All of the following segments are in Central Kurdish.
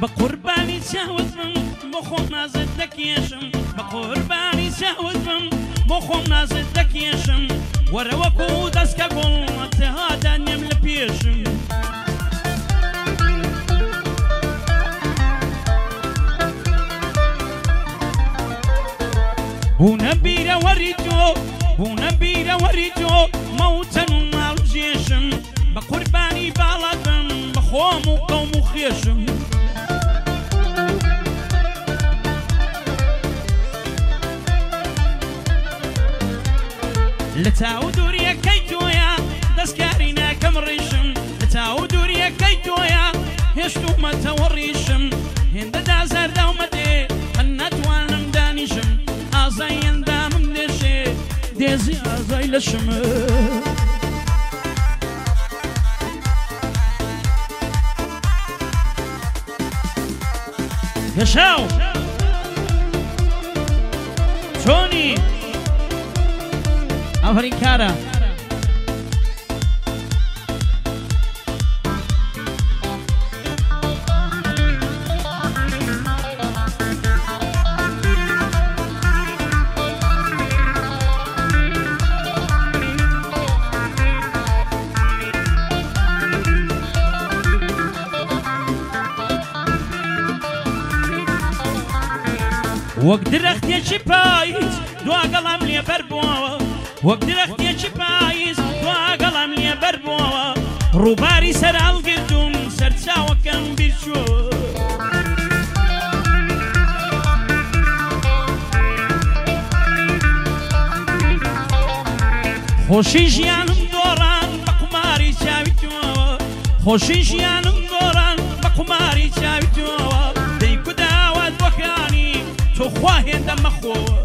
بقرباني تشاوت من بخوم نازل لك يشم بقرباني تشاوت من بخوم نازل لك يشم وروكو دسك قول هذا نمل بيشم ونبيرة وريجو موتا مال جيشم بقرباني بلدم بخوم وقوم وخيشم لتاودوريا كيتويا دسكارينا كم ريشم لتاودوريا كيتويا هشتو ما توريشم هند دازر دومتي خنت وانم دانيشم ازاين دامم دشي ديزي ازاي لشم يشاو توني آفرین کارا وەک درەختێکی پاییز دواگەڵام لێ بەربووەوە وەک درەختێکی پاییز دواگەڵام لێ بەربووەوە ڕووباری سەر هەڵگرتوم سەرچاوەکەم بیرچووە خۆشی ژیانم دۆڕان بە قوماری چاوی تۆوە خۆشی ژیانم دۆڕان بە قوماری چاوی تۆوە دەی کوداوات بۆکانی تۆ خوا هێندە مەخۆوە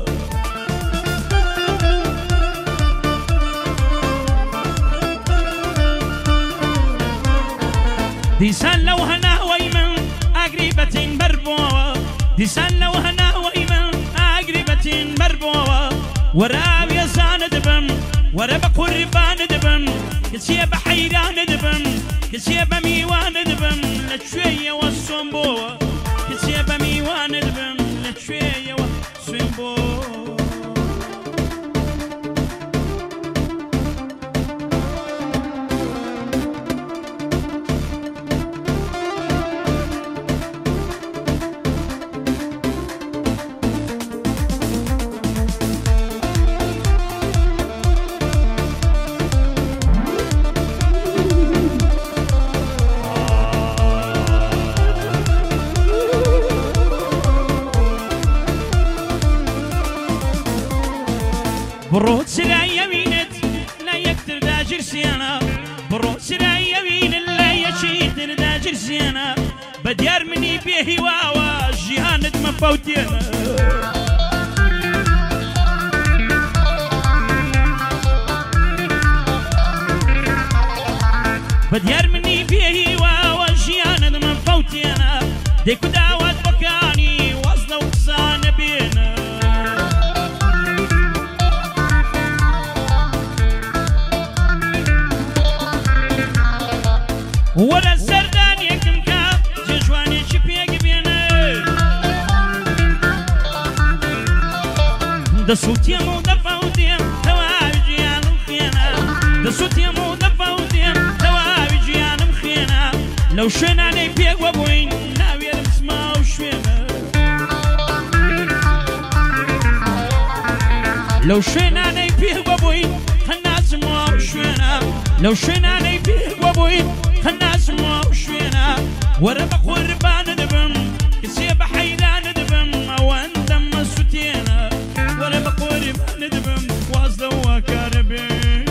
دیسان لەو هەناوەی من ئاگری بەتین بەربووەوە دیسان لەو هەناوەی من ئاگری بەتین بەربووەوە وەرە ئاوێزانە دەبم وەرە بە قوربانە دەبم کچیە بە حەیرانە دەبم کچیە بە میوانە دەبم لەکوێیەوە سۆم بۆوە کچیە بە میوانە دەبم لەکوێیەوە سوێم بۆ بڕۆ سرای یەوینت لە یەکتردا جرسیانە بڕۆ سرای یەوینت لە یەکی تردا جرسیانە بە دیار منی پێهیواوە ژیانت مەفەوتێنە بە دیار منی پێهیواوە ژیانت مەفەوتێنە دەیکو داوات بەکانی وەزنە و قسانە بێنە وەرە سەردانیەکم کە جێژوانێکی پێک بێنە دەسووتێم و دەفەوتێم تەواوی ژیانم خێنە دەسووتێم و دەفەوتێم تەواوی ژیانم خێنە لەو شوێنانەی پێک وەبووین ناوێرم سما و شوێنە لەو شوێنانەی پێک وەبووین هەناسم و شوێنە لەو شوێنانەی پێک وەبووین هەناسم و شوێنە وەرە بە قوربانە دەبم کچێ بە حەیرانە دەبم ئەوەندەم مەسووتێنە وەرە بە قوربانە دەبم واز لەوە کارە بێن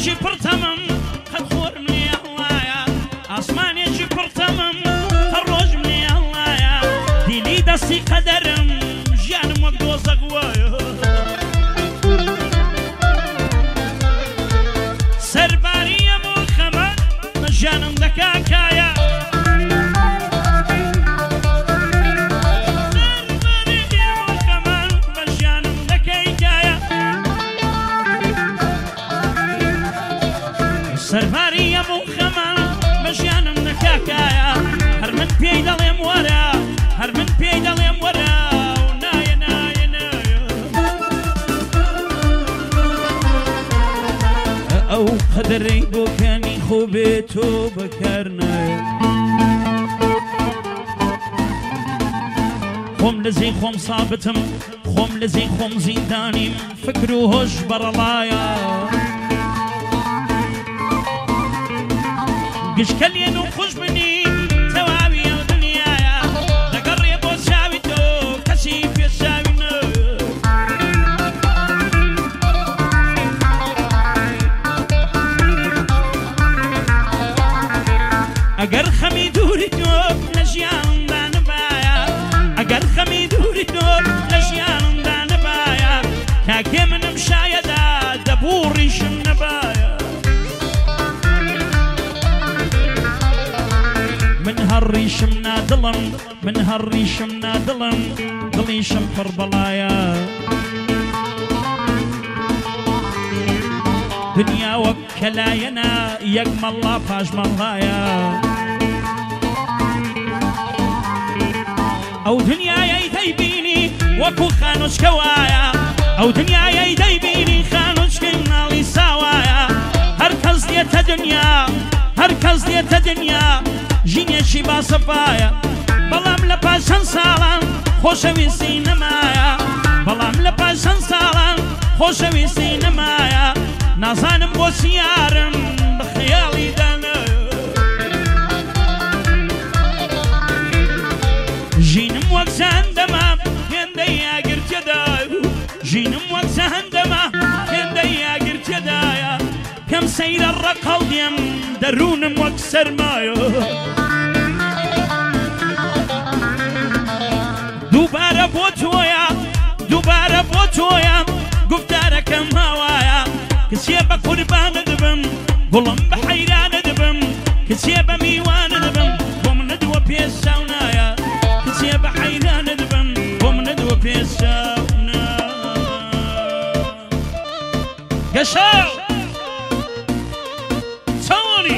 ئاسمانێکی پڕتەمم قەت خۆرم لێ هەڵایە ئاسمانێکی پڕتەمم قەت ڕۆژم لێ هەڵایە دیلی دەستی قەدەرم ژیانم وەک دۆزەق وایە سەرباری هەموو خەمە بە ژیانم دەکا کایە سەرباری هەموو خەمان بە ژیانم نەکاکایە هەر من پێی دەڵێم وەرە هەر من پێی دەڵێم وەرە و نایە نایە نایە ئەو قەدەرەی بۆکانی خۆ بێت تۆ بەکار نایە خۆم لە زەی خۆم سابتم خۆم لە زەی خۆم زیندانیم فکر و هۆش بەڕەڵایە گشکەلێن و خوش بنی تەواوی ئەو دنیایە دەگەڕێ بۆ چاوی تۆ کەسی پێشاوی نە ئەگەر خەمی دووری تۆ لە ژیانمدا نەبایە ئەگەر خەمی دووری تۆ لە ژیانمدا نەبایە کاکێ منم شایەدا دەبوو ڕیشم نەبایە من هەڕیشم نادڵم من هەڕیشم نادڵم دڵیشم پڕ بەڵایە دنیا وەک کەلایەنە یەک مەڵا پاش مەڵایە ئەو دنیایەی دەیبینی وەکو خانوچکە وایە ئەو دنیایەی دەیبینی خانوچکەی مناڵی ساوایە هەر کەس دێتە دنیا هەر کەس دێتە دنیا ژینێکی باسەپایە بەڵام لە پاش چەند ساڵان خۆشەویستی نەمایە بەڵام لە پاش چەند ساڵان خۆشەویستی نەمایە نازانم بۆ سیارم بە خەیاڵی دانە ژینم وەک زەندەمە هێندەی یاگرتێدای ژینم وەک زەندەمە هێندەی یاگرتێدایە کەم سەیرە ڕەقەڵ دێم دەروونم وەک سەرمایە دووبارە بۆ تۆیە دووبارە بۆ تۆیە گوفتارەکەم هاوایە کچێ بە قوربانە دەبم گوڵم بە حەیرانە دەبم کچێ بە میوانە دەبم بۆ منەدووە پێشاو نایە کچێ بە حەیرانە دەبم بۆ منەدووە پێشاو نایە گەشاو چاوانی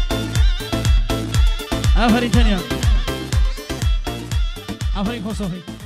آفرین تنیا آفرین خوش